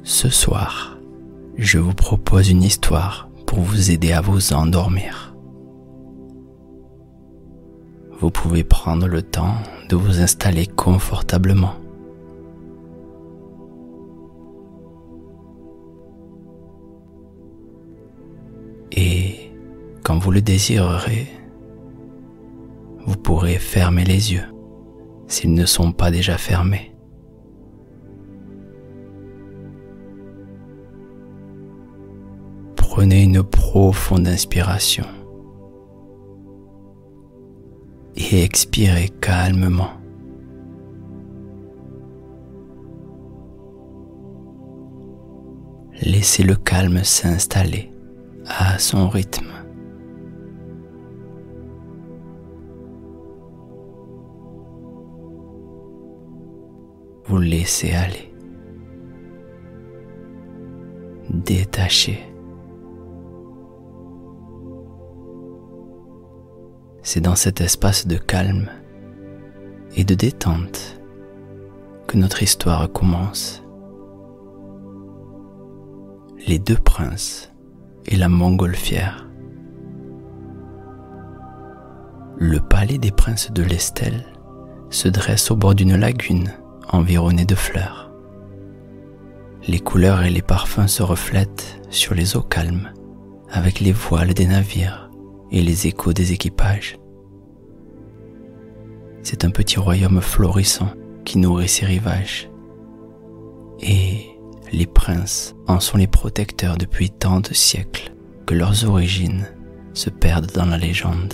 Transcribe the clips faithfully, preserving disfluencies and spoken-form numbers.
Ce soir, je vous propose une histoire pour vous aider à vous endormir. Vous pouvez prendre le temps de vous installer confortablement. Et quand vous le désirerez, vous pourrez fermer les yeux s'ils ne sont pas déjà fermés. Prenez une profonde inspiration et expirez calmement. Laissez le calme s'installer à son rythme. Vous laissez aller, détachez. C'est dans cet espace de calme et de détente que notre histoire commence. Les deux princes et la montgolfière. Le palais des princes de l'Estelle se dresse au bord d'une lagune environnée de fleurs. Les couleurs et les parfums se reflètent sur les eaux calmes avec les voiles des navires et les échos des équipages. C'est un petit royaume florissant qui nourrit ses rivages. Et les princes en sont les protecteurs depuis tant de siècles que leurs origines se perdent dans la légende.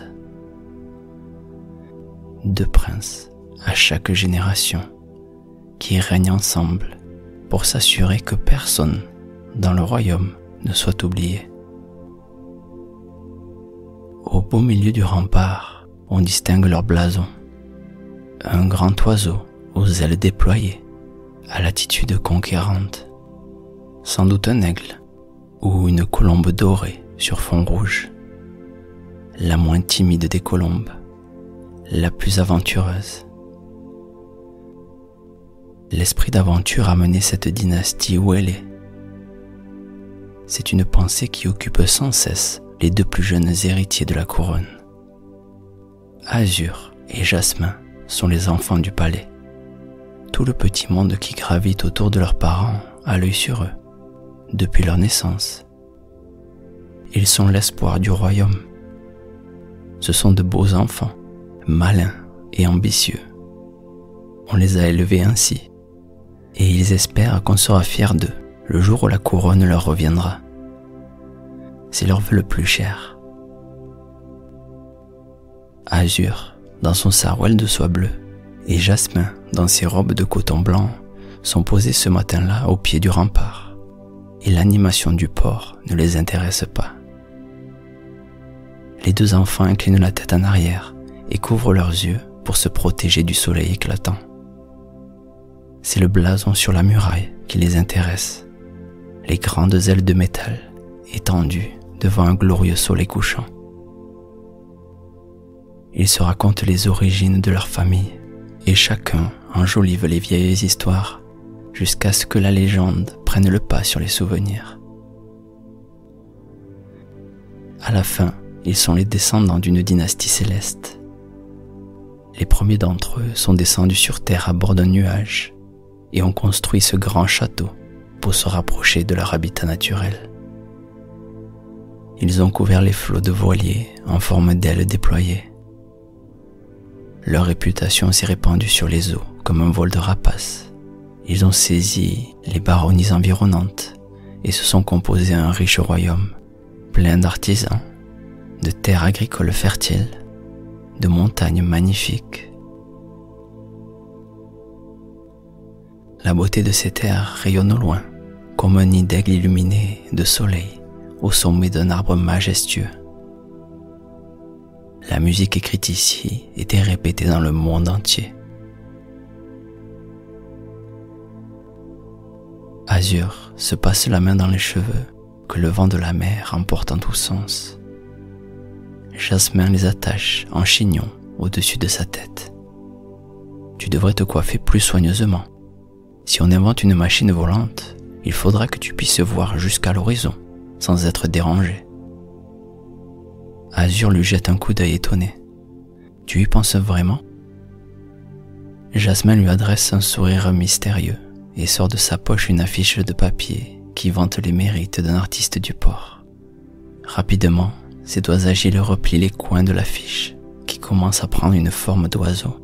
Deux princes à chaque génération qui règnent ensemble pour s'assurer que personne dans le royaume ne soit oublié. Au beau milieu du rempart, on distingue leur blason. Un grand oiseau aux ailes déployées, à l'attitude conquérante. Sans doute un aigle ou une colombe dorée sur fond rouge. La moins timide des colombes, la plus aventureuse. L'esprit d'aventure a mené cette dynastie où elle est. C'est une pensée qui occupe sans cesse les deux plus jeunes héritiers de la couronne. Azur et Jasmin sont les enfants du palais. Tout le petit monde qui gravite autour de leurs parents a l'œil sur eux, depuis leur naissance. Ils sont l'espoir du royaume. Ce sont de beaux enfants, malins et ambitieux. On les a élevés ainsi, et ils espèrent qu'on sera fiers d'eux le jour où la couronne leur reviendra. C'est leur vœu le plus cher. Azur, dans son sarouel de soie bleue, et Jasmin, dans ses robes de coton blanc, sont posés ce matin-là au pied du rempart, et l'animation du port ne les intéresse pas. Les deux enfants inclinent la tête en arrière et couvrent leurs yeux pour se protéger du soleil éclatant. C'est le blason sur la muraille qui les intéresse, les grandes ailes de métal étendues devant un glorieux soleil couchant. Ils se racontent les origines de leur famille et chacun enjolive les vieilles histoires jusqu'à ce que la légende prenne le pas sur les souvenirs. À la fin, ils sont les descendants d'une dynastie céleste. Les premiers d'entre eux sont descendus sur terre à bord d'un nuage et ont construit ce grand château pour se rapprocher de leur habitat naturel. Ils ont couvert les flots de voiliers en forme d'ailes déployées. Leur réputation s'est répandue sur les eaux comme un vol de rapaces. Ils ont saisi les baronnies environnantes et se sont composés un riche royaume, plein d'artisans, de terres agricoles fertiles, de montagnes magnifiques. La beauté de ces terres rayonne au loin, comme un nid d'aigle illuminé de soleil au sommet d'un arbre majestueux. La musique écrite ici était répétée dans le monde entier. Azur se passe la main dans les cheveux que le vent de la mer emporte en tous sens. Jasmin les attache en chignon au-dessus de sa tête. Tu devrais te coiffer plus soigneusement. Si on invente une machine volante, il faudra que tu puisses voir jusqu'à l'horizon sans être dérangé. Azur lui jette un coup d'œil étonné. Tu y penses vraiment ? Jasmin lui adresse un sourire mystérieux et sort de sa poche une affiche de papier qui vante les mérites d'un artiste du port. Rapidement, ses doigts agiles replient les coins de l'affiche qui commence à prendre une forme d'oiseau.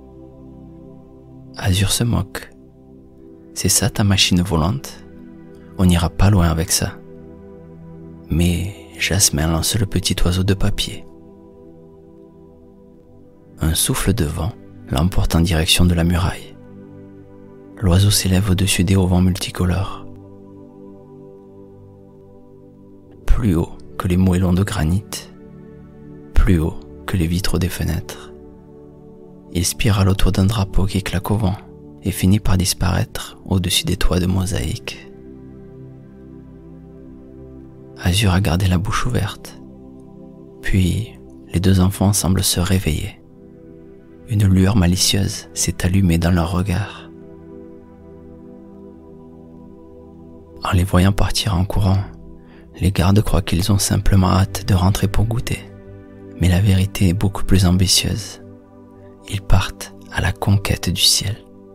Azur se moque. C'est ça ta machine volante ? On n'ira pas loin avec ça. Mais Jasmin lance le petit oiseau de papier. Un souffle de vent l'emporte en direction de la muraille. L'oiseau s'élève au-dessus des auvents multicolores. Plus haut que les moellons de granit, plus haut que les vitraux des fenêtres. Il spirale autour d'un drapeau qui claque au vent et finit par disparaître au-dessus des toits de mosaïque. Azur a gardé la bouche ouverte. Puis, les deux enfants semblent se réveiller. Une lueur malicieuse s'est allumée dans leur regard. En les voyant partir en courant, les gardes croient qu'ils ont simplement hâte de rentrer pour goûter. Mais la vérité est beaucoup plus ambitieuse. Ils partent à la conquête du ciel.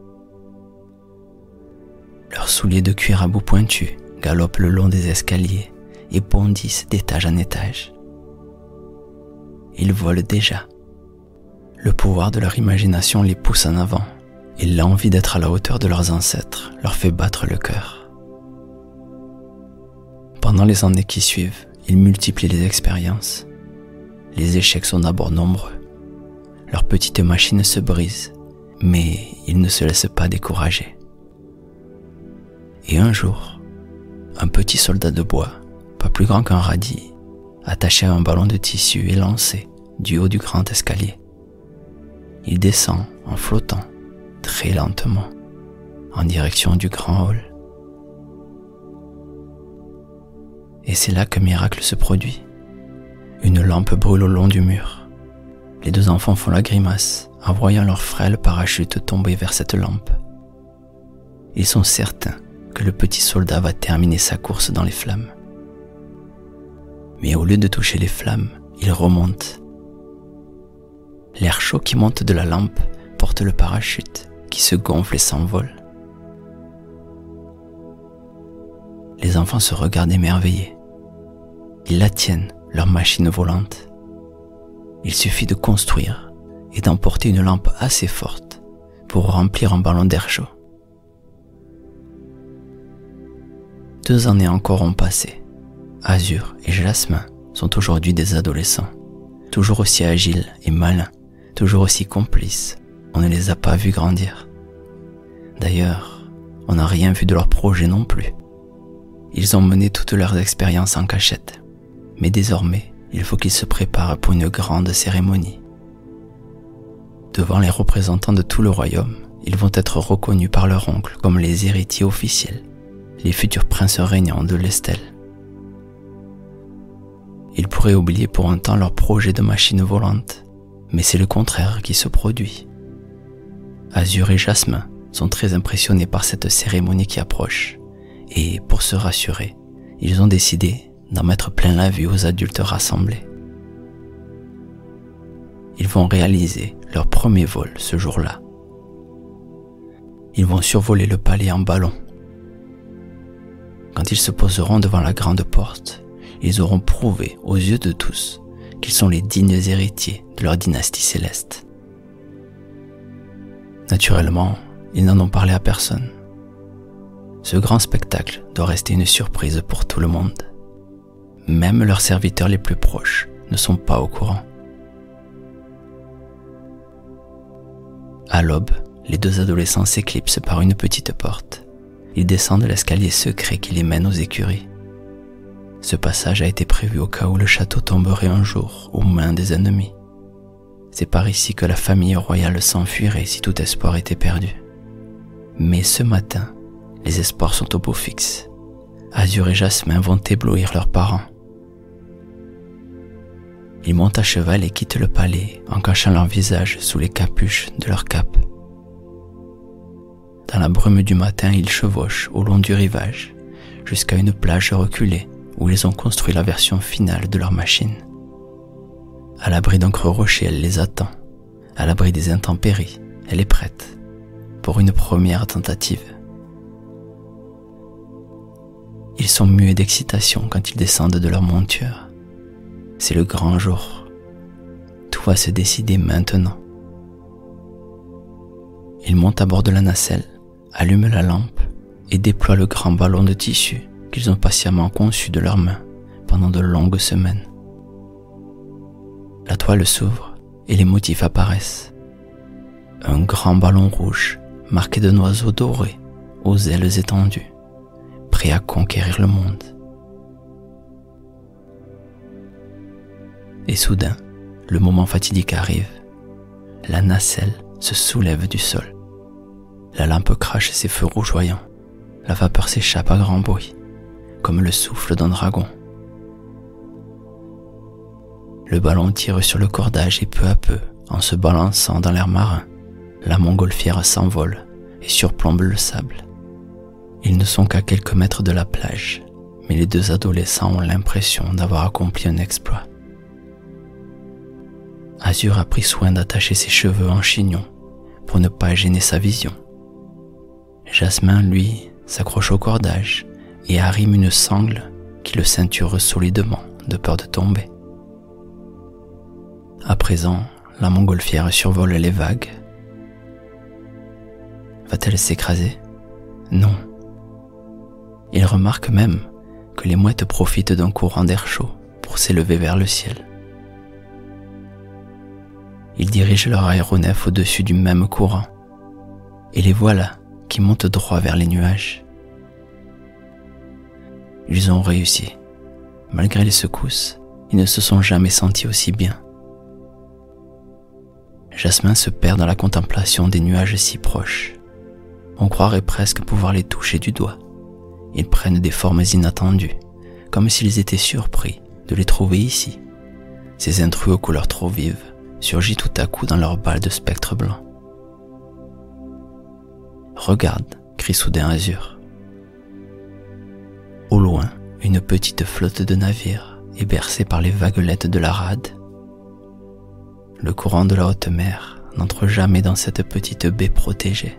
Leurs souliers de cuir à bout pointu galopent le long des escaliers et bondissent d'étage en étage. Ils volent déjà. Le pouvoir de leur imagination les pousse en avant et l'envie d'être à la hauteur de leurs ancêtres leur fait battre le cœur. Pendant les années qui suivent, ils multiplient les expériences. Les échecs sont d'abord nombreux. Leurs petites machines se brisent, mais ils ne se laissent pas décourager. Et un jour, un petit soldat de bois, pas plus grand qu'un radis, attaché à un ballon de tissu est lancé du haut du grand escalier. Il descend en flottant, très lentement, en direction du grand hall. Et c'est là qu'un miracle se produit. Une lampe brûle au long du mur. Les deux enfants font la grimace en voyant leur frêle parachute tomber vers cette lampe. Ils sont certains que le petit soldat va terminer sa course dans les flammes. Mais au lieu de toucher les flammes, il remonte. L'air chaud qui monte de la lampe porte le parachute qui se gonfle et s'envole. Les enfants se regardent émerveillés. Ils la tiennent, leur machine volante. Il suffit de construire et d'emporter une lampe assez forte pour remplir un ballon d'air chaud. Deux années encore ont passé. Azur et Jasmin sont aujourd'hui des adolescents, toujours aussi agiles et malins, toujours aussi complices. On ne les a pas vus grandir. D'ailleurs, on n'a rien vu de leur projet non plus. Ils ont mené toutes leurs expériences en cachette. Mais désormais, il faut qu'ils se préparent pour une grande cérémonie. Devant les représentants de tout le royaume, ils vont être reconnus par leur oncle comme les héritiers officiels, les futurs princes régnants de l'Estelle. Ils pourraient oublier pour un temps leur projet de machine volante, mais c'est le contraire qui se produit. Azur et Jasmin sont très impressionnés par cette cérémonie qui approche, et pour se rassurer, ils ont décidé d'en mettre plein la vue aux adultes rassemblés. Ils vont réaliser leur premier vol ce jour-là. Ils vont survoler le palais en ballon. Quand ils se poseront devant la grande porte, ils auront prouvé aux yeux de tous qu'ils sont les dignes héritiers de leur dynastie céleste. Naturellement, ils n'en ont parlé à personne. Ce grand spectacle doit rester une surprise pour tout le monde. Même leurs serviteurs les plus proches ne sont pas au courant. À l'aube, les deux adolescents s'éclipsent par une petite porte. Ils descendent l'escalier secret qui les mène aux écuries. Ce passage a été prévu au cas où le château tomberait un jour aux mains des ennemis. C'est par ici que la famille royale s'enfuirait si tout espoir était perdu. Mais ce matin, les espoirs sont au beau fixe. Azur et Jasmin vont éblouir leurs parents. Ils montent à cheval et quittent le palais en cachant leur visage sous les capuches de leur cape. Dans la brume du matin, ils chevauchent au long du rivage, jusqu'à une plage reculée où ils ont construit la version finale de leur machine. À l'abri d'un creux rocher, elle les attend. À l'abri des intempéries, elle est prête pour une première tentative. Ils sont muets d'excitation quand ils descendent de leur monture. C'est le grand jour. Tout va se décider maintenant. Ils montent à bord de la nacelle, allument la lampe et déploient le grand ballon de tissu qu'ils ont patiemment conçu de leurs mains pendant de longues semaines. La toile s'ouvre et les motifs apparaissent. Un grand ballon rouge marqué d'un oiseau doré aux ailes étendues, prêt à conquérir le monde. Et soudain, le moment fatidique arrive. La nacelle se soulève du sol. La lampe crache ses feux rougeoyants. La vapeur s'échappe à grand bruit, comme le souffle d'un dragon. Le ballon tire sur le cordage et peu à peu, en se balançant dans l'air marin, la montgolfière s'envole et surplombe le sable. Ils ne sont qu'à quelques mètres de la plage, mais les deux adolescents ont l'impression d'avoir accompli un exploit. Azur a pris soin d'attacher ses cheveux en chignon pour ne pas gêner sa vision. Jasmin, lui, s'accroche au cordage et arrime une sangle qui le ceinture solidement de peur de tomber. À présent, la montgolfière survole les vagues. Va-t-elle s'écraser? Non. Il remarque même que les mouettes profitent d'un courant d'air chaud pour s'élever vers le ciel. Ils dirigent leur aéronef au-dessus du même courant, et les voilà qui montent droit vers les nuages. Ils ont réussi. Malgré les secousses, ils ne se sont jamais sentis aussi bien. Jasmin se perd dans la contemplation des nuages si proches. On croirait presque pouvoir les toucher du doigt. Ils prennent des formes inattendues, comme s'ils étaient surpris de les trouver ici. Ces intrus aux couleurs trop vives surgissent tout à coup dans leur balle de spectre blanc. « Regarde !» crie soudain Azur. Au loin, une petite flotte de navires est bercée par les vaguelettes de la rade. Le courant de la haute mer n'entre jamais dans cette petite baie protégée.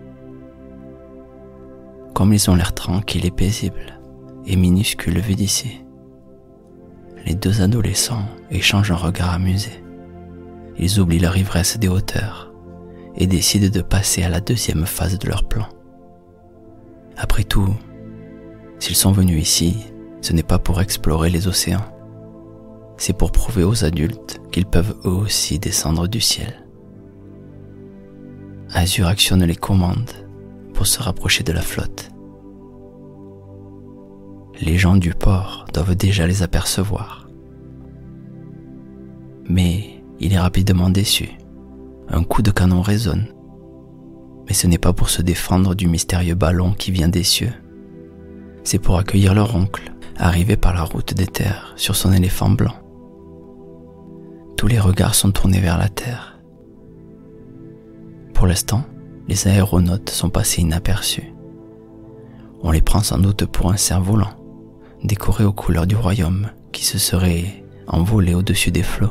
Comme ils ont l'air tranquilles et paisibles, et minuscules vus d'ici, les deux adolescents échangent un regard amusé. Ils oublient leur ivresse des hauteurs et décident de passer à la deuxième phase de leur plan. Après tout, s'ils sont venus ici, ce n'est pas pour explorer les océans. C'est pour prouver aux adultes qu'ils peuvent eux aussi descendre du ciel. Azur actionne les commandes pour se rapprocher de la flotte. Les gens du port doivent déjà les apercevoir. Mais il est rapidement déçu. Un coup de canon résonne. Mais ce n'est pas pour se défendre du mystérieux ballon qui vient des cieux. C'est pour accueillir leur oncle, arrivé par la route des terres sur son éléphant blanc. Tous les regards sont tournés vers la terre. Pour l'instant, les aéronautes sont passés inaperçus. On les prend sans doute pour un cerf-volant, décoré aux couleurs du royaume qui se serait envolé au-dessus des flots.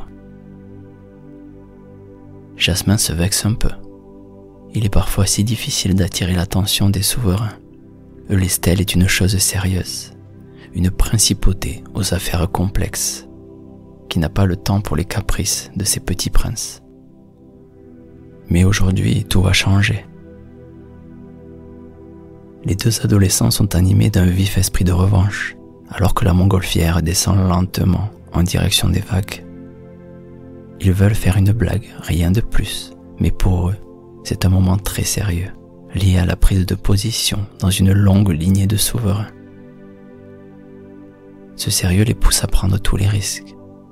Jasmin se vexe un peu. Il est parfois si difficile d'attirer l'attention des souverains. Eulestel est une chose sérieuse, une principauté aux affaires complexes, qui n'a pas le temps pour les caprices de ses petits princes. Mais aujourd'hui, tout va changer. Les deux adolescents sont animés d'un vif esprit de revanche, alors que la montgolfière descend lentement en direction des vagues. Ils veulent faire une blague, rien de plus, mais pour eux, c'est un moment très sérieux, lié à la prise de position dans une longue lignée de souverains. Ce sérieux les pousse à prendre tous les risques.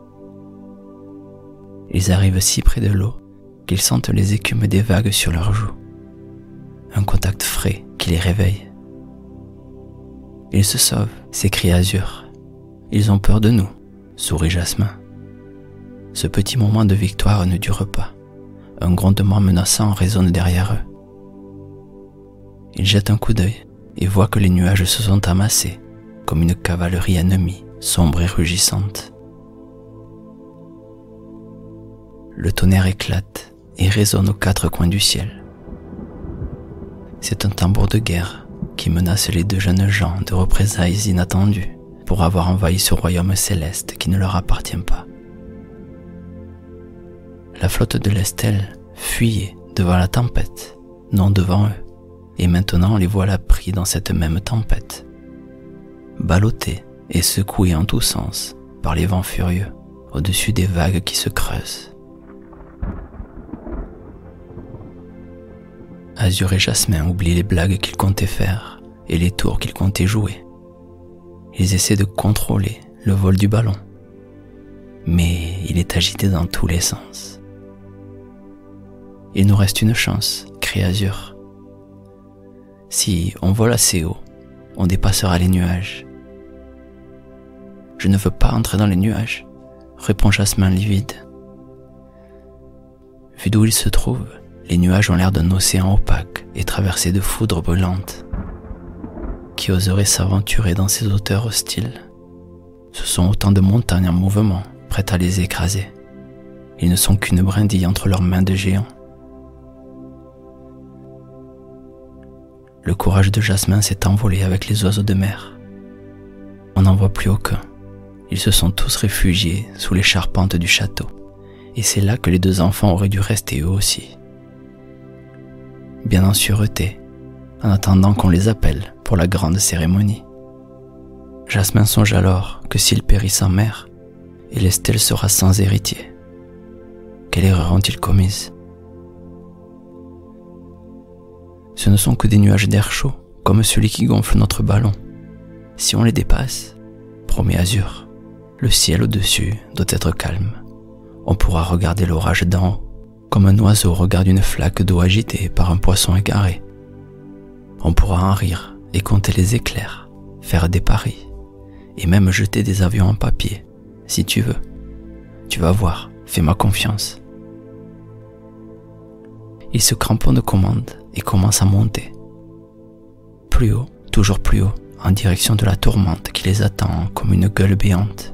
Ils arrivent si près de l'eau qu'ils sentent les écumes des vagues sur leurs joues. Un contact frais qui les réveille. Ils se sauvent, s'écrie Azur. Ils ont peur de nous, sourit Jasmin. Ce petit moment de victoire ne dure pas. Un grondement menaçant résonne derrière eux. Il jette un coup d'œil et voit que les nuages se sont amassés comme une cavalerie ennemie, sombre et rugissante. Le tonnerre éclate et résonne aux quatre coins du ciel. C'est un tambour de guerre qui menace les deux jeunes gens de représailles inattendues pour avoir envahi ce royaume céleste qui ne leur appartient pas. La flotte de l'Estelle fuyait devant la tempête, non devant eux, et maintenant les voilà pris dans cette même tempête, ballottés et secoués en tous sens par les vents furieux au-dessus des vagues qui se creusent. Azur et Jasmin oublient les blagues qu'ils comptaient faire et les tours qu'ils comptaient jouer. Ils essaient de contrôler le vol du ballon, mais il est agité dans tous les sens. Il nous reste une chance, crie Azur. Si on vole assez haut, on dépassera les nuages. Je ne veux pas entrer dans les nuages, répond Jasmin livide. Vu d'où il se trouve, les nuages ont l'air d'un océan opaque et traversé de foudres brûlantes. Qui oserait s'aventurer dans ces hauteurs hostiles? Ce sont autant de montagnes en mouvement, prêtes à les écraser. Ils ne sont qu'une brindille entre leurs mains de géants. Le courage de Jasmin s'est envolé avec les oiseaux de mer. On n'en voit plus aucun. Ils se sont tous réfugiés sous les charpentes du château, et c'est là que les deux enfants auraient dû rester eux aussi. Bien en sûreté, en attendant qu'on les appelle pour la grande cérémonie. Jasmin songe alors que s'ils périssent en mer, l'Estelle sera sans héritier. Quelle erreur ont-ils commise? Ce ne sont que des nuages d'air chaud, comme celui qui gonfle notre ballon. Si on les dépasse, promet Azur, le ciel au-dessus doit être calme. On pourra regarder l'orage d'en haut, comme un oiseau regarde une flaque d'eau agitée par un poisson égaré. On pourra en rire et compter les éclairs, faire des paris, et même jeter des avions en papier, si tu veux. Tu vas voir, fais-moi confiance. Il se cramponne de commande et commence à monter. Plus haut, toujours plus haut, en direction de la tourmente qui les attend comme une gueule béante.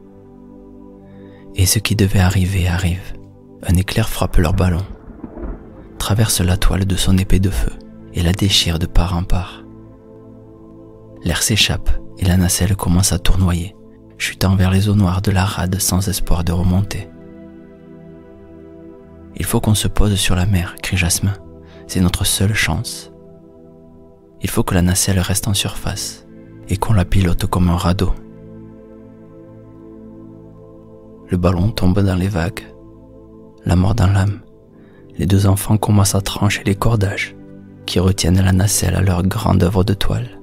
Et ce qui devait arriver arrive. Un éclair frappe leur ballon, traverse la toile de son épée de feu et la déchire de part en part. L'air s'échappe et la nacelle commence à tournoyer, chutant vers les eaux noires de la rade sans espoir de remonter. Il faut qu'on se pose sur la mer, crie Jasmin. C'est notre seule chance. Il faut que la nacelle reste en surface et qu'on la pilote comme un radeau. Le ballon tombe dans les vagues. La mort dans l'âme. Les deux enfants commencent à trancher les cordages qui retiennent la nacelle à leur grande œuvre de toile.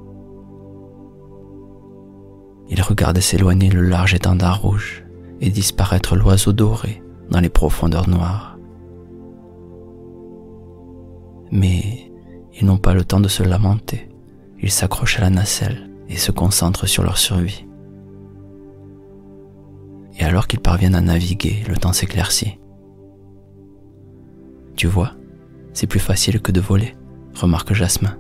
Ils regardent s'éloigner le large étendard rouge et disparaître l'oiseau doré dans les profondeurs noires. Mais ils n'ont pas le temps de se lamenter. Ils s'accrochent à la nacelle et se concentrent sur leur survie. Et alors qu'ils parviennent à naviguer, le temps s'éclaircit. Tu vois, c'est plus facile que de voler, remarque Jasmin.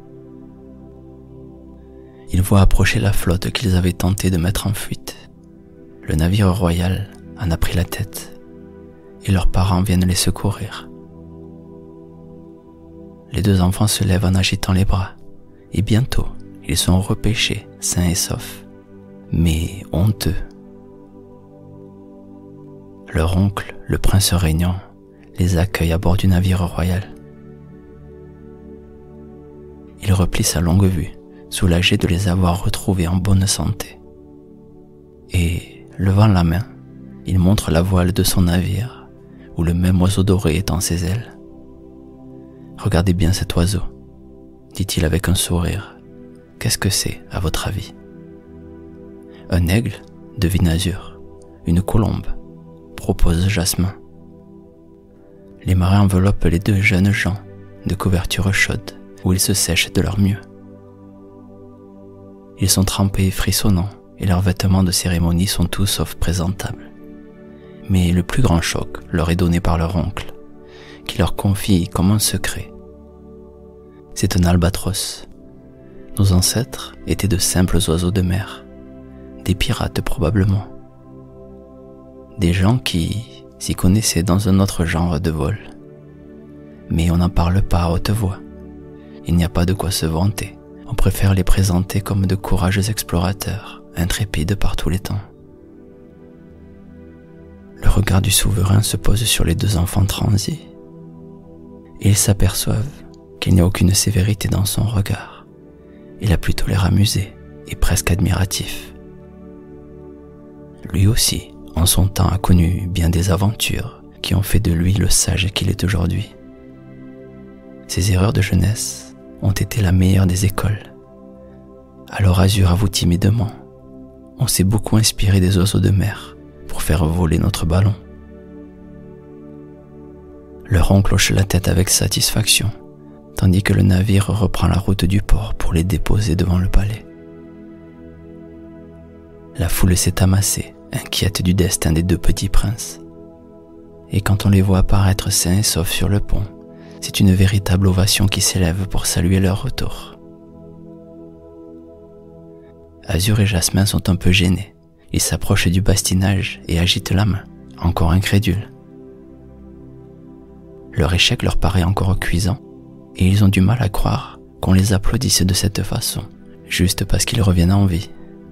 Ils voient approcher la flotte qu'ils avaient tenté de mettre en fuite. Le navire royal en a pris la tête, et leurs parents viennent les secourir. Les deux enfants se lèvent en agitant les bras, et bientôt, ils sont repêchés, sains et saufs, mais honteux. Leur oncle, le prince régnant, les accueille à bord du navire royal. Il replie sa longue vue, soulagé de les avoir retrouvés en bonne santé. Et, levant la main, il montre la voile de son navire, où le même oiseau doré étend ses ailes. « Regardez bien cet oiseau, dit-il avec un sourire. Qu'est-ce que c'est, à votre avis ? Un aigle, devine Azur. Une colombe, propose Jasmin. Les marins enveloppent les deux jeunes gens de couvertures chaudes où ils se sèchent de leur mieux. Ils sont trempés et frissonnants et leurs vêtements de cérémonie sont tout sauf présentables. Mais le plus grand choc leur est donné par leur oncle, qui leur confie comme un secret. c'est un albatros. Nos ancêtres étaient de simples oiseaux de mer, des pirates probablement. Des gens qui s'y connaissaient dans un autre genre de vol. Mais on n'en parle pas à haute voix. Il n'y a pas de quoi se vanter. On préfère les présenter comme de courageux explorateurs, intrépides par tous les temps. Le regard du souverain se pose sur les deux enfants transis. Et ils s'aperçoivent qu'il n'y a aucune sévérité dans son regard. Il a plutôt l'air amusé et presque admiratif. Lui aussi, en son temps, a connu bien des aventures qui ont fait de lui le sage qu'il est aujourd'hui. Ses erreurs de jeunesse ont été la meilleure des écoles. Alors Azur avoue timidement, on s'est beaucoup inspiré des oiseaux de mer pour faire voler notre ballon. Leur oncle hoche la tête avec satisfaction, tandis que le navire reprend la route du port pour les déposer devant le palais. La foule s'est amassée, inquiète du destin des deux petits princes. Et quand on les voit apparaître sains et saufs sur le pont, c'est une véritable ovation qui s'élève pour saluer leur retour. Azur et Jasmin sont un peu gênés. Ils s'approchent du bastinage et agitent la main, encore incrédules. Leur échec leur paraît encore cuisant, et ils ont du mal à croire qu'on les applaudisse de cette façon, juste parce qu'ils reviennent en vie.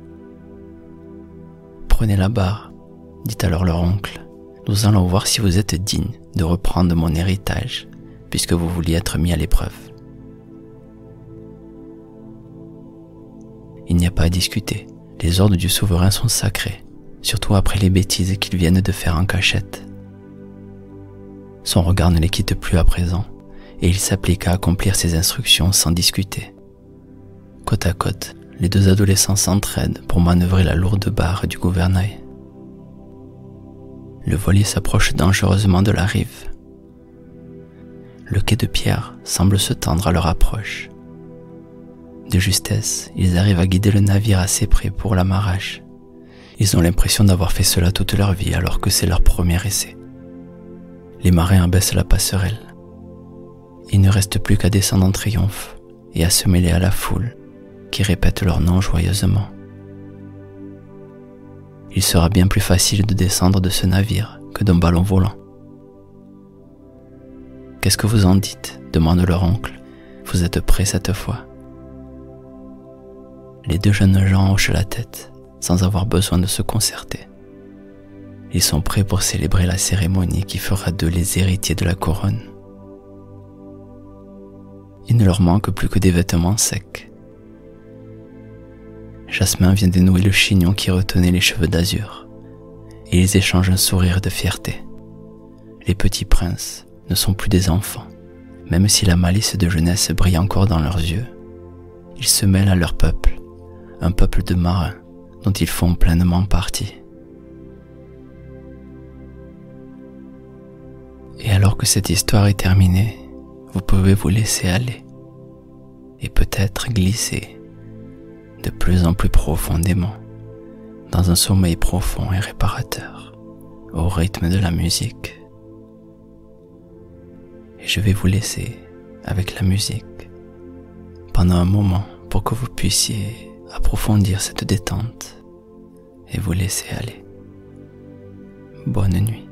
Prenez la barre, dit alors leur oncle. Nous allons voir si vous êtes digne de reprendre mon héritage, puisque vous vouliez être mis à l'épreuve. Il n'y a pas à discuter. Les ordres du souverain sont sacrés, surtout après les bêtises qu'ils viennent de faire en cachette. Son regard ne les quitte plus à présent, et il s'applique à accomplir ses instructions sans discuter. Côte à côte, les deux adolescents s'entraident pour manœuvrer la lourde barre du gouvernail. Le voilier s'approche dangereusement de la rive. Le quai de pierre semble se tendre à leur approche. De justesse, ils arrivent à guider le navire assez près pour l'amarrage. Ils ont l'impression d'avoir fait cela toute leur vie alors que c'est leur premier essai. Les marins abaissent la passerelle. Il ne reste plus qu'à descendre en triomphe et à se mêler à la foule qui répète leur nom joyeusement. Il sera bien plus facile de descendre de ce navire que d'un ballon volant. « Qu'est-ce que vous en dites ?» demande leur oncle. « Vous êtes prêts cette fois ?» Les deux jeunes gens hochent la tête, sans avoir besoin de se concerter. Ils sont prêts pour célébrer la cérémonie qui fera d'eux les héritiers de la couronne. Il ne leur manque plus que des vêtements secs. Jasmin vient dénouer le chignon qui retenait les cheveux d'Azur, et ils échangent un sourire de fierté. Les petits princes ne sont plus des enfants, même si la malice de jeunesse brille encore dans leurs yeux. Ils se mêlent à leur peuple, un peuple de marins dont ils font pleinement partie. Et alors que cette histoire est terminée, vous pouvez vous laisser aller et peut-être glisser de plus en plus profondément dans un sommeil profond et réparateur au rythme de la musique. Et je vais vous laisser avec la musique pendant un moment pour que vous puissiez approfondir cette détente et vous laisser aller. Bonne nuit.